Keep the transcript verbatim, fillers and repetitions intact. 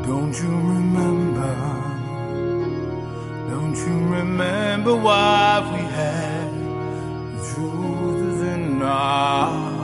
Don't you remember? Don't you remember what we had? The truth is in our